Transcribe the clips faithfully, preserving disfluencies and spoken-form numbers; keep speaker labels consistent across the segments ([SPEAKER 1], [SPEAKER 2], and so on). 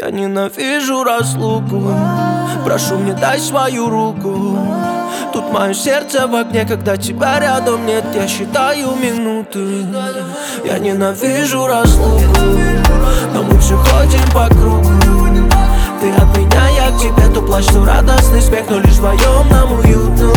[SPEAKER 1] Я ненавижу разлуку. Прошу, мне дай свою руку. Тут мое сердце в огне, когда тебя рядом нет. Я считаю минуты. Я ненавижу разлуку, но мы все ходим по кругу. Ты от меня, я к тебе. То плачь, то радостный смех, но лишь вдвоем нам уютно.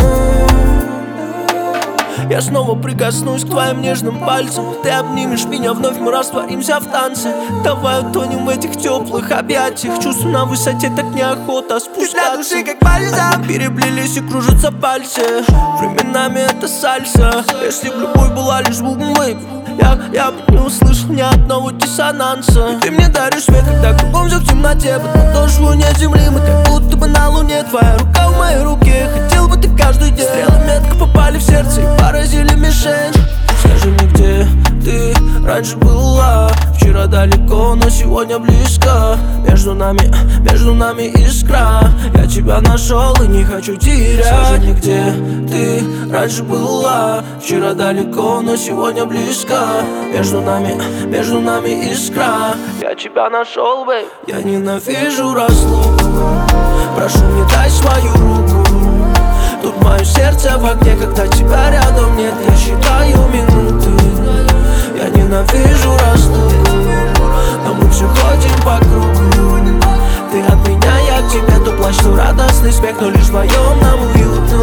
[SPEAKER 1] Я снова прикоснусь к твоим нежным пальцам. Ты обнимешь меня, вновь мы растворимся в танце. Давай утонем в этих теплых объятиях. Чувств на высоте, так неохота спускаться. Для души как бальзам. Переплелись и кружатся пальцы. Временами это сальса. Если б любовь была лишь звуком, я, я бы не услышал ни одного диссонанса. И ты мне даришь свет, когда кругом все в темноте. Под подошву нет земли, мы как будто бы на луне. Твоя рука в моей руке, хотел бы ты каждый день. Стрелы метко попали в сердце и поразили мишень. Скажи мне, где ты раньше была? Вчера далеко, но сегодня близко. Между нами, между нами искра. Я тебя нашел и не хочу терять. Скажи мне, где ты раньше была? Вчера далеко, но сегодня близко. Между нами, между нами искра. Я тебя нашел, бэй. Я ненавижу разлуку. Прошу, мне дай свою руку. Тут мое сердце в огне, когда тебя рядом нет. Я считаю минуты. Я ненавижу разлуку, но мы все ходим по кругу. Ты от меня, я к тебе. То плачь, то радостный смех, но лишь вдвоем нам уютно.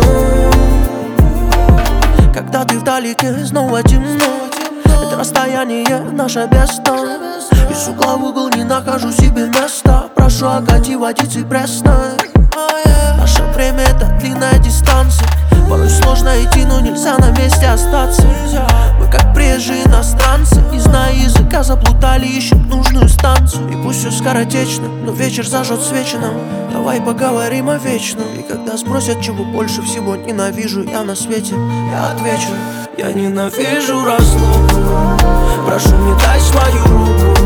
[SPEAKER 1] Когда ты вдалеке, снова темно. Это расстояние наше место. Из угла в угол не нахожу себе места. Прошу, окати водицей пресной. Наше время это длинная дистанция. Порой сложно идти, но нельзя на месте остаться. Мы как приезжие иностранцы, не зная языка, заплутали, ищем нужную станцию. И пусть все скоротечно, но вечер зажжет свечи нам. Давай поговорим о вечном. И когда спросят, чего больше всего ненавижу я на свете, я отвечу: я ненавижу разлуку. Прошу, мне дай свою руку.